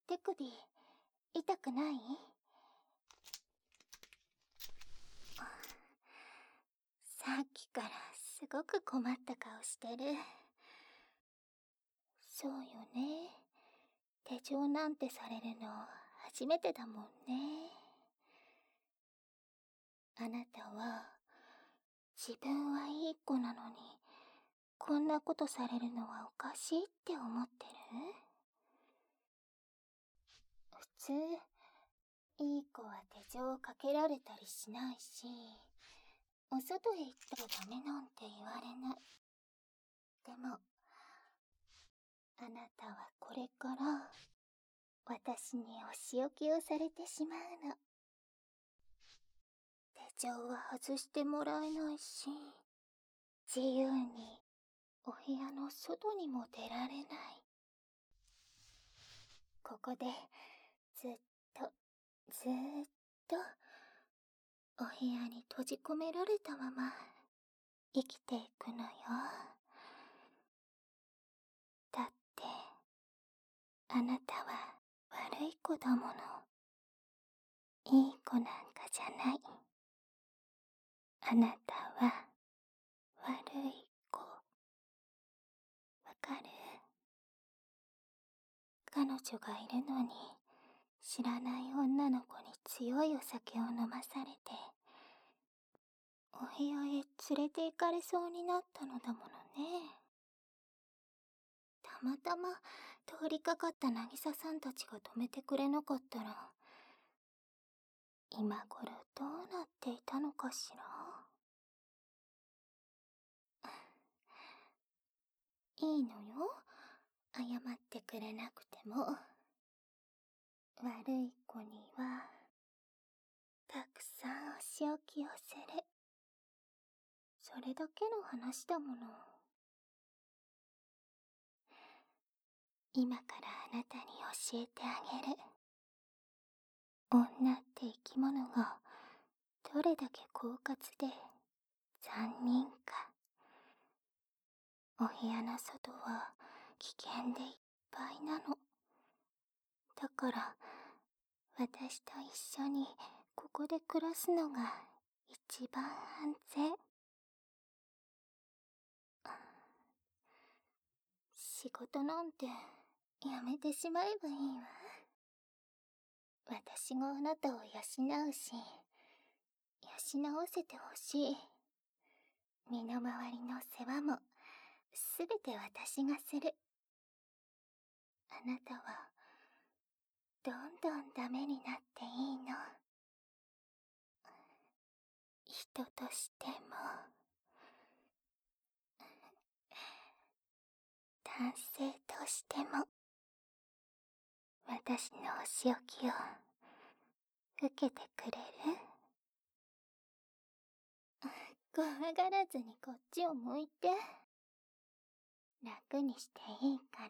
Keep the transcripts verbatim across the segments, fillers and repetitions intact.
手首、痛くない？さっきからすごく困った顔してる。そうよね。手錠なんてされるの初めてだもんね。あなたは、自分はいい子なのに、こんなことされるのはおかしいって思ってる？普通、いい子は手錠をかけられたりしないし、お外へ行ったらダメなんて言われない。でも、あなたはこれから私にお仕置きをされてしまうの。手錠は外してもらえないし、自由にお部屋の外にも出られない。ここでずっとずーっとお部屋に閉じ込められたまま生きていくのよ。だってあなたは悪い子だもの。いい子なんかじゃない。あなたは悪い子。わかる？彼女がいるのに知らない女の子に強いお酒を飲まされてお部屋へ連れて行かれそうになったのだものね。たまたま通りかかった渚さんたちが止めてくれなかったら今頃どうなっていたのかしら。いいのよ、謝ってくれなくても。悪い子にはたくさんお仕置きをする。それだけの話だもの。今からあなたに教えてあげる。女って生き物がどれだけ狡猾で残忍か。お部屋の外は危険でいっぱいなの。だから私と一緒にここで暮らすのが一番安全。仕事なんてやめてしまえばいいわ。私があなたを養うし、養わせてほしい。身の回りの世話もすべて私がする。あなたはどんどんダメになっていいの。人としても男性としても私のお仕置きを受けてくれる？怖がらずにこっちを向いて。楽にしていいから。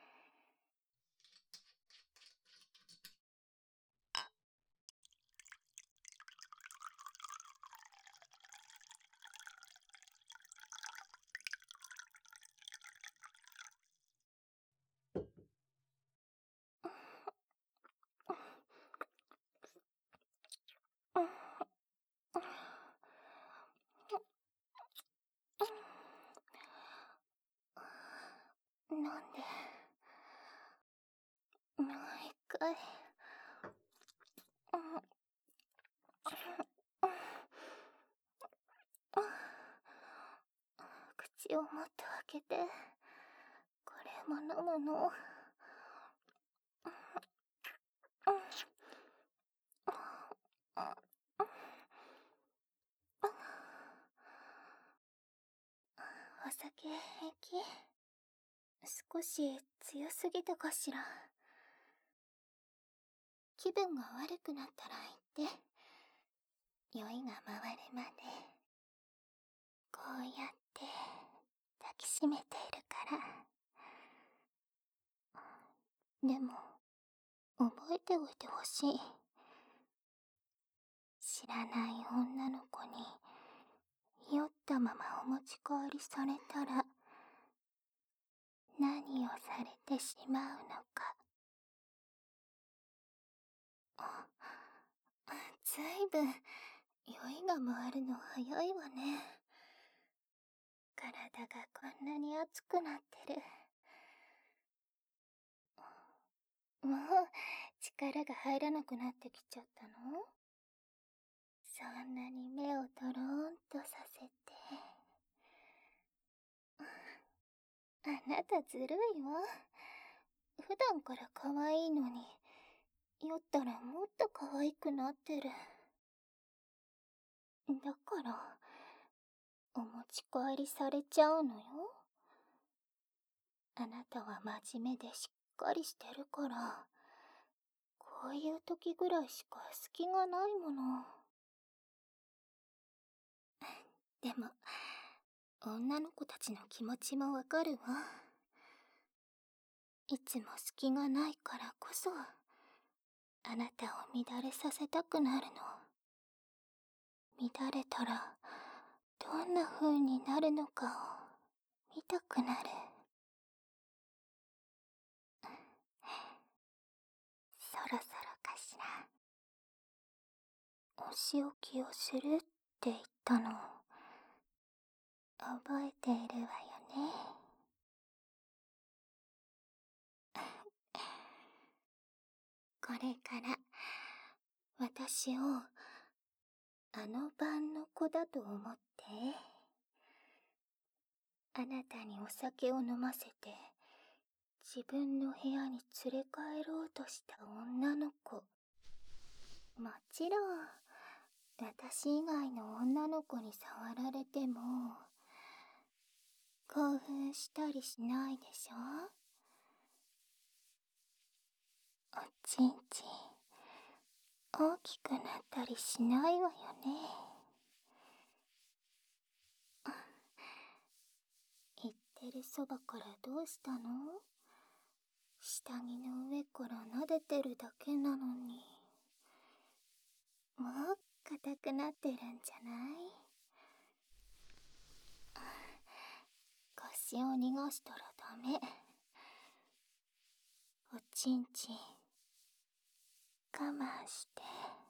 なんでもう一回。口をもっと開けて。これも飲むの？お酒平気？少し強すぎたかしら。気分が悪くなったら言って。酔いが回るまでこうやって抱きしめているから。でも覚えておいてほしい。知らない女の子に酔ったままお持ち帰りされたら何をされてしまうのか。 ずいぶん酔いが回るの早いわね。体がこんなに熱くなってる。もう力が入らなくなってきちゃったの？そんなに目をとろーんとさせて。あなたずるいわ。普段から可愛いのに、酔ったらもっと可愛くなってる。だから、お持ち帰りされちゃうのよ。あなたは真面目でしっかりしてるから、こういう時ぐらいしか隙がないもの。でも、女の子たちの気持ちもわかるわ。いつも隙がないからこそ、あなたを乱れさせたくなるの。乱れたら、どんな風になるのかを見たくなる。そろそろかしら。お仕置きをするって言ったの、覚えているわよね。これから私をあの晩の子だと思って、あなたにお酒を飲ませて自分の部屋に連れ帰ろうとした女の子。もちろん私以外の女の子に触られても興奮したりしないでしょ？おちんちん大きくなったりしないわよね。言ってるそばからどうしたの？下着の上から撫でてるだけなのに。もう硬くなってるんじゃない？腰を逃がしたらダメ。おちんちん我慢して。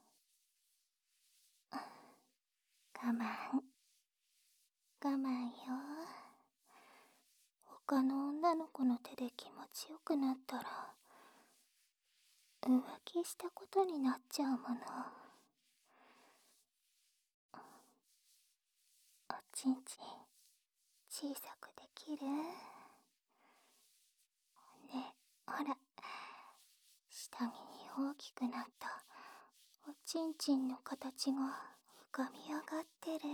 我慢我慢よ。他の女の子の手で気持ちよくなったら浮気したことになっちゃうもの。おちんちん小さくできる？ね、ほら、下着に大きくなったおちんちんの形が浮かび上がってる。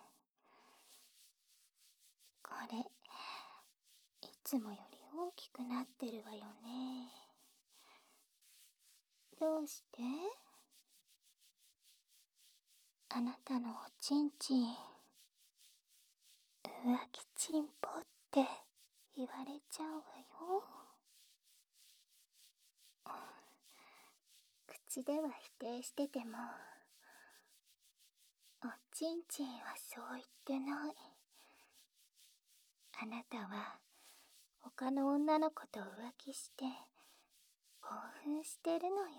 これ、いつもより大きくなってるわよね。どうして？あなたのおちんちん、浮気ちんぽって言われちゃうわよ。口では否定してても、おちんちんはそう言ってない。あなたは他の女の子と浮気して興奮してるのよ。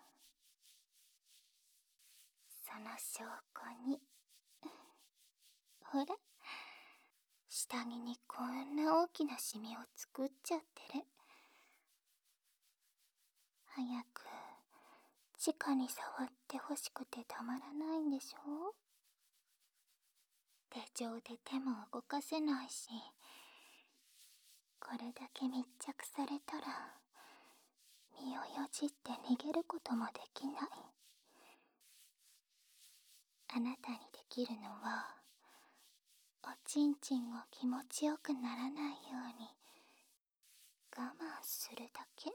その証拠に、ほら、下着にこんな大きなシミを作っちゃってる。早く直に触ってほしくてたまらないんでしょ？手錠で手も動かせないし、これだけ密着されたら身をよじって逃げることもできない。あなたにできるのは、おちんちんが気持ちよくならないように我慢するだけ。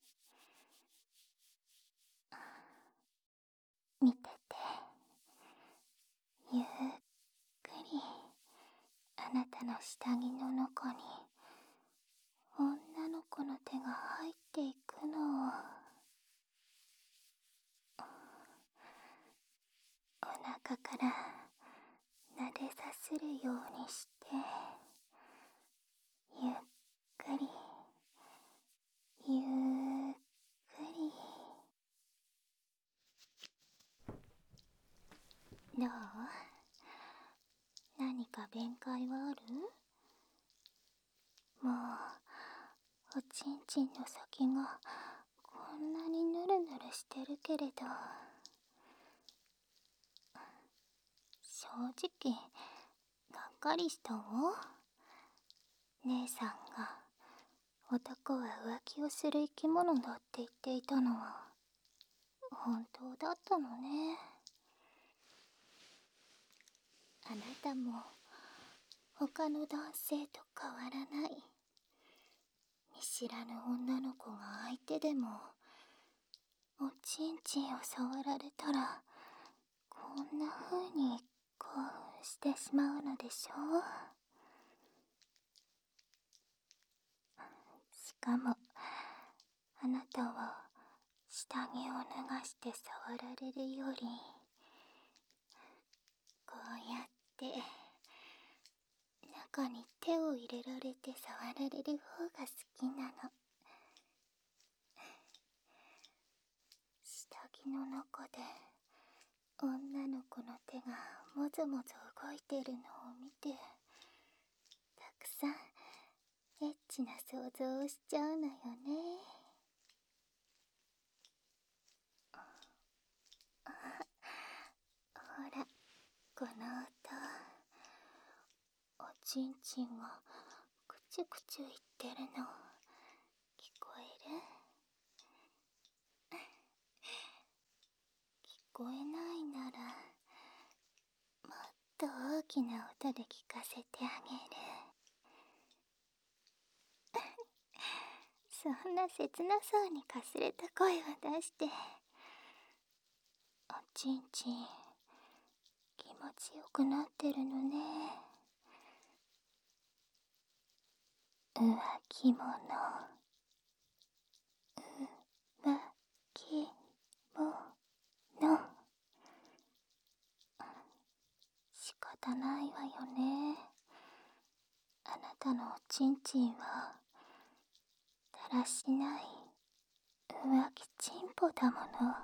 見てて。ゆっくりあなたの下着の中に女の子の手が入っていくのを。お腹から撫でさせるようにして、ゆっくりゆっくり。 どう？何か弁解はある？もうおちんちんの先がこんなにヌルヌルしてるけれど、正直がっかりしたわ。姉さんが男は浮気をする生き物だって言っていたのは本当だったのね。あなたも他の男性と変わらない。見知らぬ女の子が相手でもおちんちんを触られたらこんな風に興奮してしまうのでしょう。しかもあなたは下着を脱がして触られるよりこうやって中に手を入れられて触られる方が好きなの。下着の中で女の子の手がもぞもぞ動いてるのを見てたくさんエッチな想像をしちゃうのよね。ほら、この音、おちんちんがくちゅくちゅ言ってるの聞こえる？聞こえないならもっと大きな音で聞かせてあげる。そんな切なそうにかすれた声を出しておちんちん気持ちよくなってるのね。浮気者、浮気者、仕方ないわよね。あなたのおちんちんはだらしない浮気ちんぽだもの。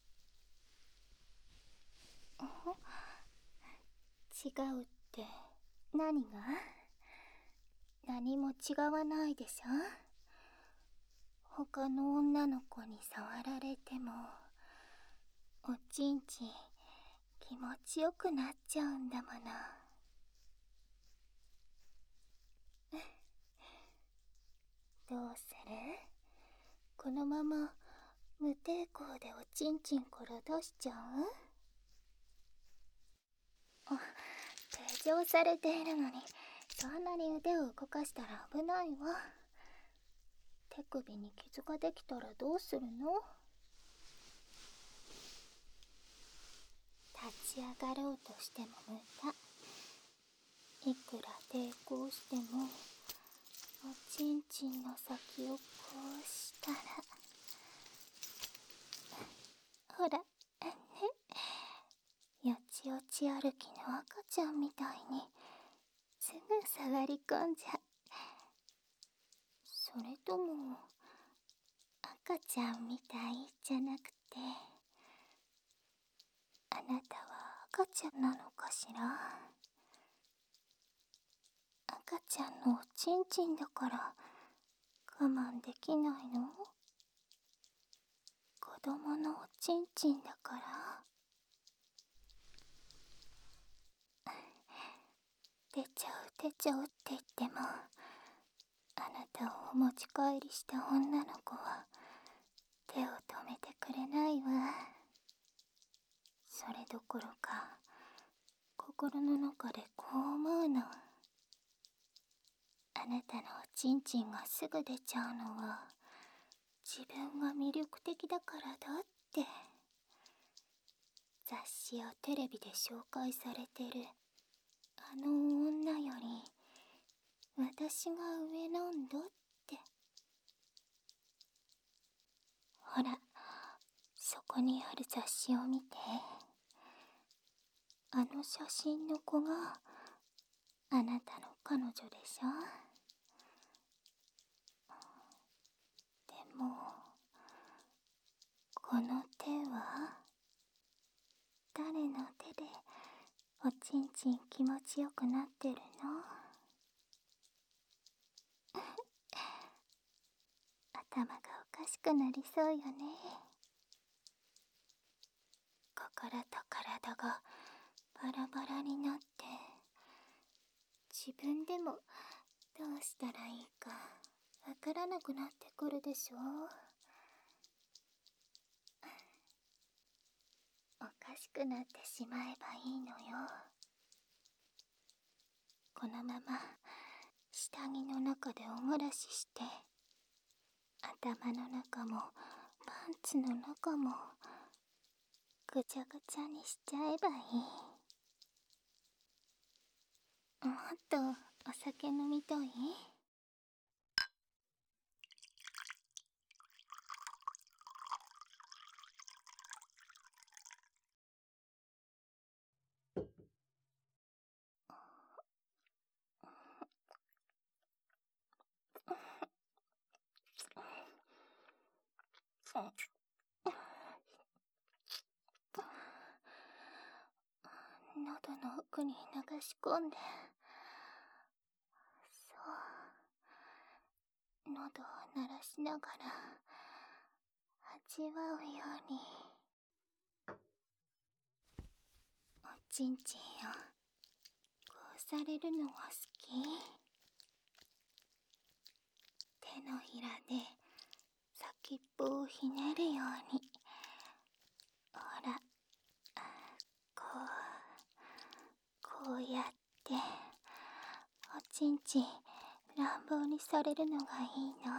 違うって何が？何も違わないでしょ。他の女の子に触られてもおちんちん気持ちよくなっちゃうんだもの。どうする？このまま無抵抗でおちんちんから出しちゃう？あ、手錠されているのにそんなに腕を動かしたら危ないわ。手首に傷ができたらどうするの？立ち上がろうとしても無駄。いくら抵抗してもおちんちんの先をこうしたらほらよちよち歩きの赤ちゃんみたいにすぐ下がり込んじゃ。それとも赤ちゃんみたいじゃなくてあなたは赤ちゃんなのかしら？赤ちゃんのおちんちんだから我慢できないの？子供のおちんちんだから？出ちゃう出ちゃうって言ってもあなたをお持ち帰りした女の子は手を止めてくれないわ。それどころか心の中でこう思うの。あなたのおちんちんがすぐ出ちゃうのは自分が魅力的だからだって。雑誌やテレビで紹介されてるあの女より私が上なんだって。ほら、そこにある雑誌を見て。あの写真の子があなたの彼女でしょ。でもこの手は誰の手でちんちん気持ちよくなってるの？頭がおかしくなりそうよね。心と体がバラバラになって、自分でもどうしたらいいかわからなくなってくるでしょ。おかしくなってしまえばいいのよ。このまま下着の中でおもらしして、頭の中もパンツの中もぐちゃぐちゃにしちゃえばいい。もっとお酒飲みたい？喉の奥に流し込んで、そう、喉を鳴らしながら味わうように。おちんちんをこうされるのが好き？手のひらで先っぽをひねるように。ほら、こうこうやっておちんちん乱暴にされるのがいいの。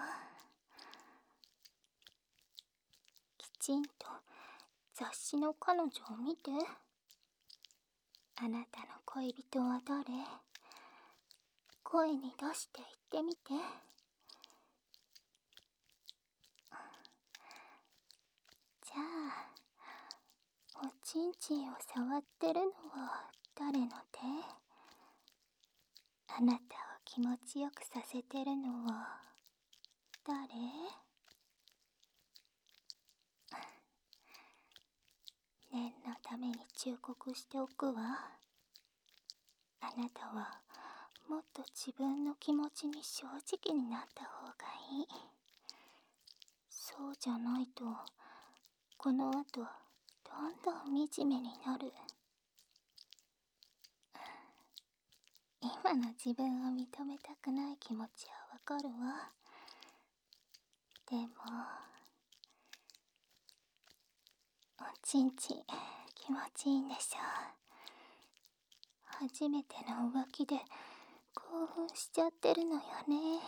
きちんと雑誌の彼女を見て。あなたの恋人は誰？声に出して言ってみて。じゃあ、おちんちんを触ってるのは誰の手？あなたを気持ちよくさせてるのは誰？念のために忠告しておくわ。あなたはもっと自分の気持ちに正直になった方がいい。そうじゃないと、この後どんどん惨めになる。今の自分を認めたくない気持ちはわかるわ。でも、おちんちん気持ちいいんでしょ。初めての浮気で興奮しちゃってるのよね。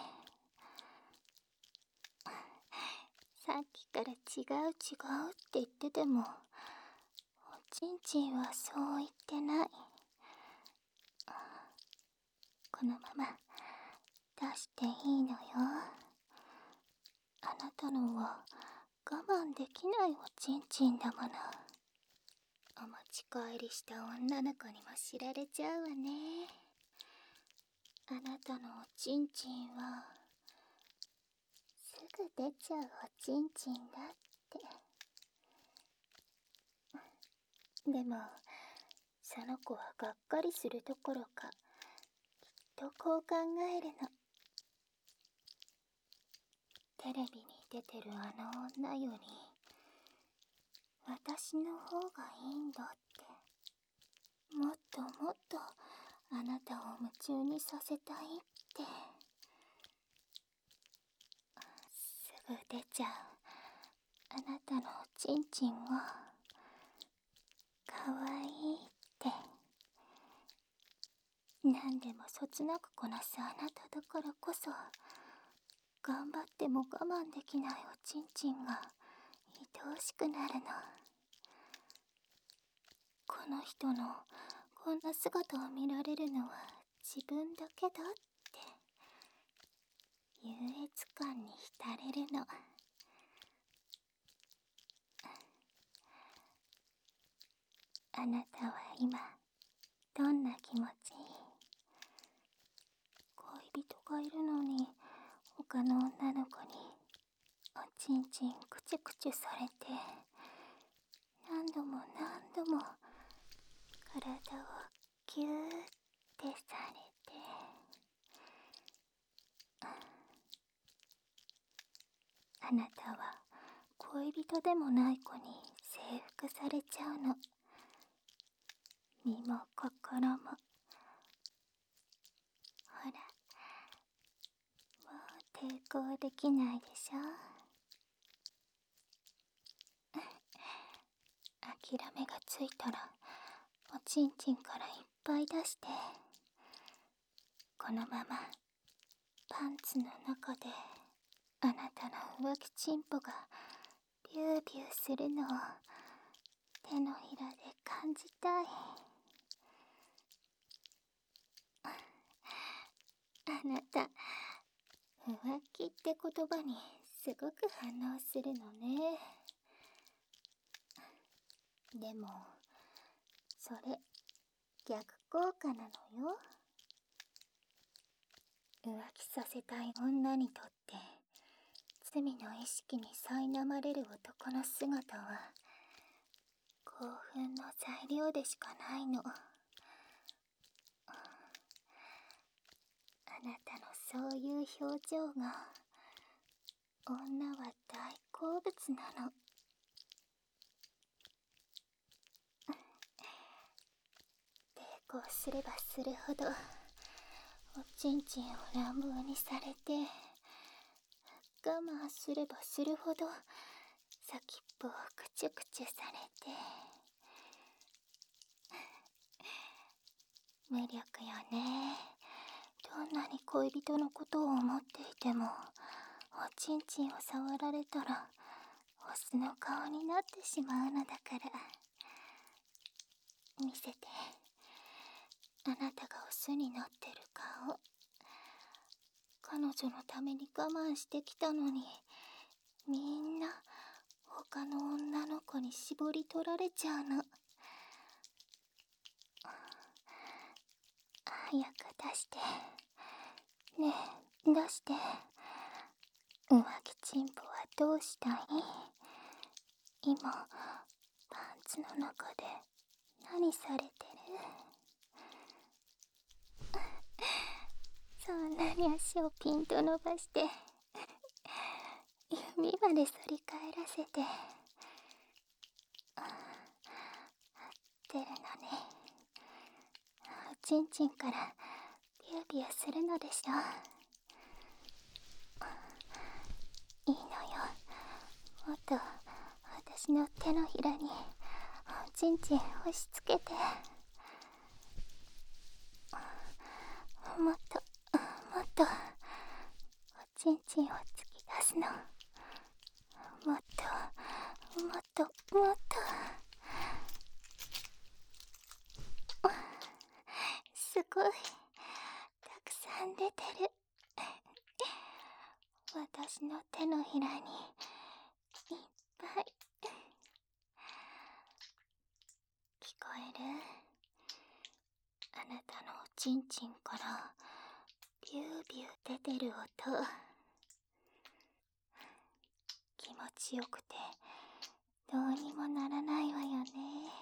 さっきから違う違うって言ってても、おちんちんはそう言ってない。このまま出していいのよ。あなたのは我慢できないおちんちんだもの。お持ち帰りした女の子にも知られちゃうわね。あなたのおちんちんはすぐ出ちゃうおちんちんだって。でもその子はがっかりするどころか、きっとこう考えるの。テレビに出てるあの女より私の方がいいんだって。もっともっとあなたを夢中にさせたいって。すぐ出ちゃうあなたのおちんちんがかわいいって。何でもそつなくこなすあなただからこそ、頑張っても我慢できないおちんちんが愛おしくなるの。この人のこんな姿を見られるのは自分だけだって優越感に浸れるの。あなたは今どんな気持ち？恋人がいるのに他の女の子におちんちんくちゅくちゅされて、何度も何度も体をギューってされて、あなたは恋人でもない子に征服されちゃうの。身も心も。ほら、もう抵抗できないでしょ。諦めがついたらおちんちんからいっぱい出して、このままパンツの中であなたの浮気チンポがビュービューするのを手のひらで感じたい。あなた、浮気って言葉にすごく反応するのね。でも、それ、逆効果なのよ。浮気させたい女にとって、罪の意識に苛まれる男の姿は、興奮の材料でしかないの。あなたのそういう表情が、女は大好物なの。抵抗すればするほど、おちんちんを乱暴にされて、我慢すればするほど、先っぽをくちゅくちゅされて、無力よね。どんなに恋人のことを思っていても、おちんちんを触られたら、オスの顔になってしまうのだから。見せて。あなたがオスになってる顔。彼女のために我慢してきたのに、みんな他の女の子に絞り取られちゃうの。早く出して。ねえ、出して。浮気チンポはどうしたい？今、パンツの中で何されてる？そんなに足をピンと伸ばして指まで反り返らせて合ってるのね。おちんちんからビュービューするのでしょ。いいのよ。もっと私の手のひらにおちんちん押し付けて、もっともっとおちんちんを突き出すの。もっともっともっと。すごいたくさん出てる。私の手のひらにいっぱい。聞こえる？あなたのおちんちんからビュービュー出てる音。気持ちよくてどうにもならないわよね。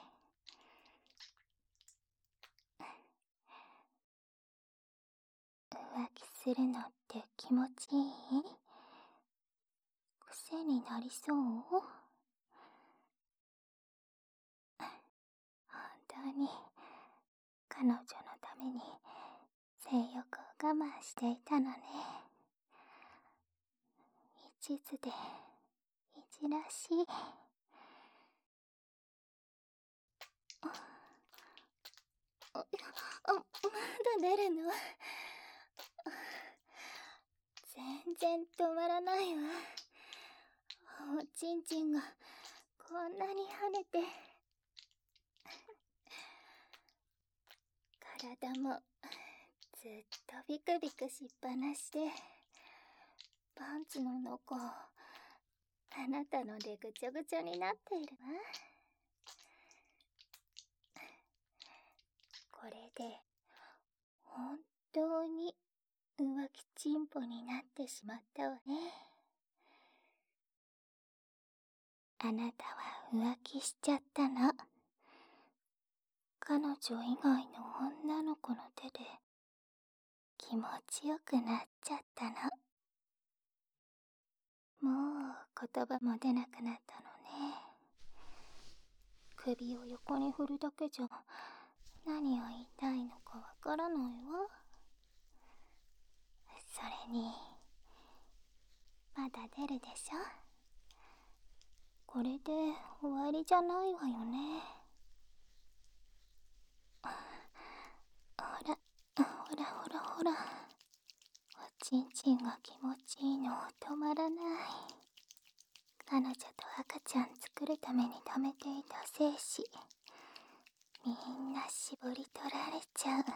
浮気するのって気持ちいい？癖になりそう？本当に彼女のために性欲を我慢していたのね。一途でいじらしい。あ、あ、まだ出るの？全然止まらないわ。おちんちんがこんなに跳ねて、体もずっとビクビクしっぱなしで、パンツの中あなたのでぐちょぐちょになっているわ。これで本当に浮気チンポになってしまったわね。あなたは浮気しちゃったの。 彼女以外の女の子の手で気持ちよくなっちゃったの。もう言葉も出なくなったのね。首を横に振るだけじゃ何を言いたいのかわからないわ。それにまだ出るでしょ。これで終わりじゃないわよね。ほらほらほらほら、おちんちんが気持ちいいの止まらない。彼女と赤ちゃん作るために貯めていた精子、みんな絞り取られちゃう。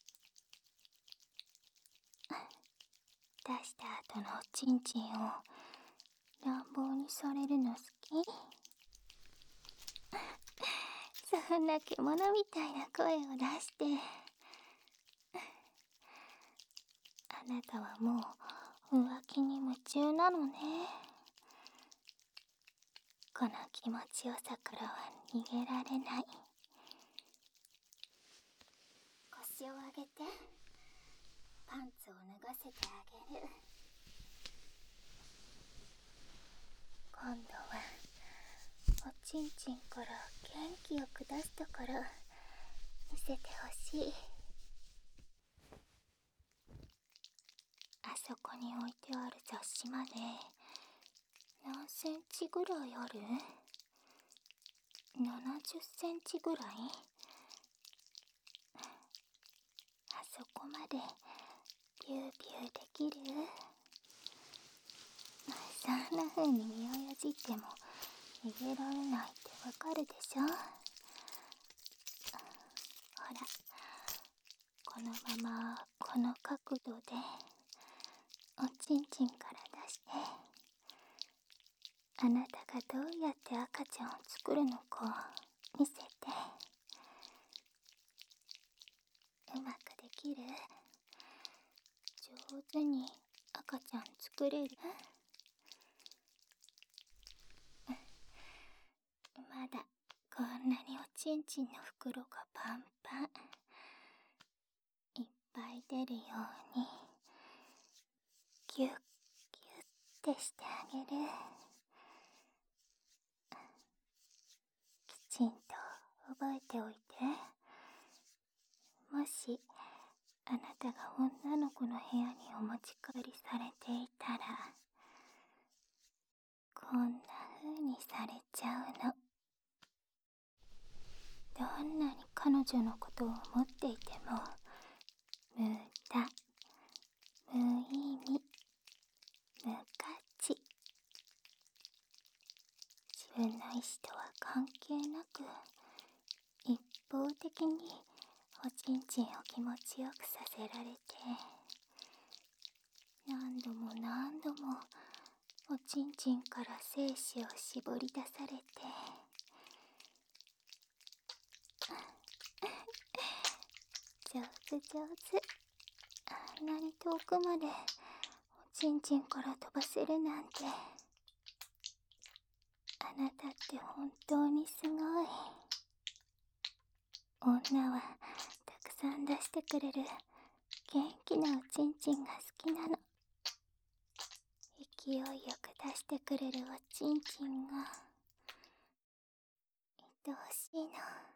出した後のおちんちんを乱暴にされるの好き？そんな獣みたいな声を出して。あなたはもう浮気に夢中なのね。この気持ちよさからは逃げられない。腰を上げてパンツを脱がせてあげる。今度はおちんちんから元気よく出すところ見せてほしい。あそこに置いてある雑誌まで何センチぐらいある？ ななじゅっ センチぐらい？あそこまでビュービューできる？そんな風に身をよじっても逃げられないってわかるでしょ。ほら、このままこの角度でおちんちんから出して、あなたがどうやって赤ちゃんを作るのか見せて。うまくできる？上手に赤ちゃん作れる？まだこんなにおちんちんの袋がパンパン。いっぱい出るようにギュッギュッてしてあげる。きちんと覚えておいて。もしあなたが女の子の部屋にお持ち帰りされていたら、こんな風にされちゃうの。どんなに彼女のことを思っていても無駄、無意味、無価値。自分の意思とは関係なく一方的におちんちんを気持ちよくさせられて、何度も何度もおちんちんから精子を絞り出されて、上手上手。あんなに遠くまでおちんちんから飛ばせるなんて。あなたって本当にすごい。女はたくさん出してくれる元気なおちんちんが好きなの。勢いよく出してくれるおちんちんが愛おしいの。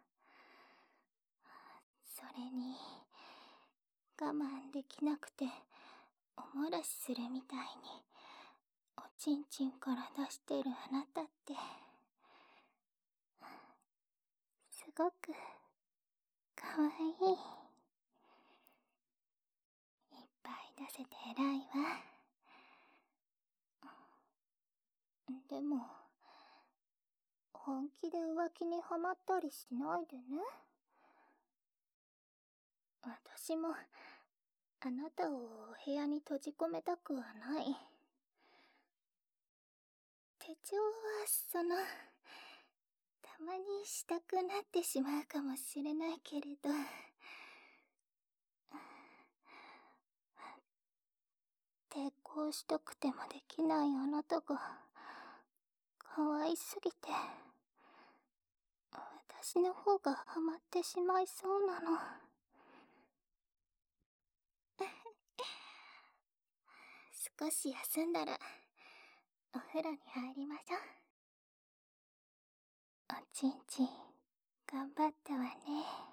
それに我慢できなくてお漏らしするみたいにおちんちんから出してるあなたってすごくかわいい。いっぱい出せて偉いわ。でも本気で浮気にはまったりしないでね。私もあなたをお部屋に閉じ込めたくはない。手帳はそのたまにしたくなってしまうかもしれないけれど、抵抗したくてもできないあなたが可愛すぎて、 私の方がハマってしまいそうなの。少し休んだらお風呂に入りましょう。おちんちん頑張ったわね。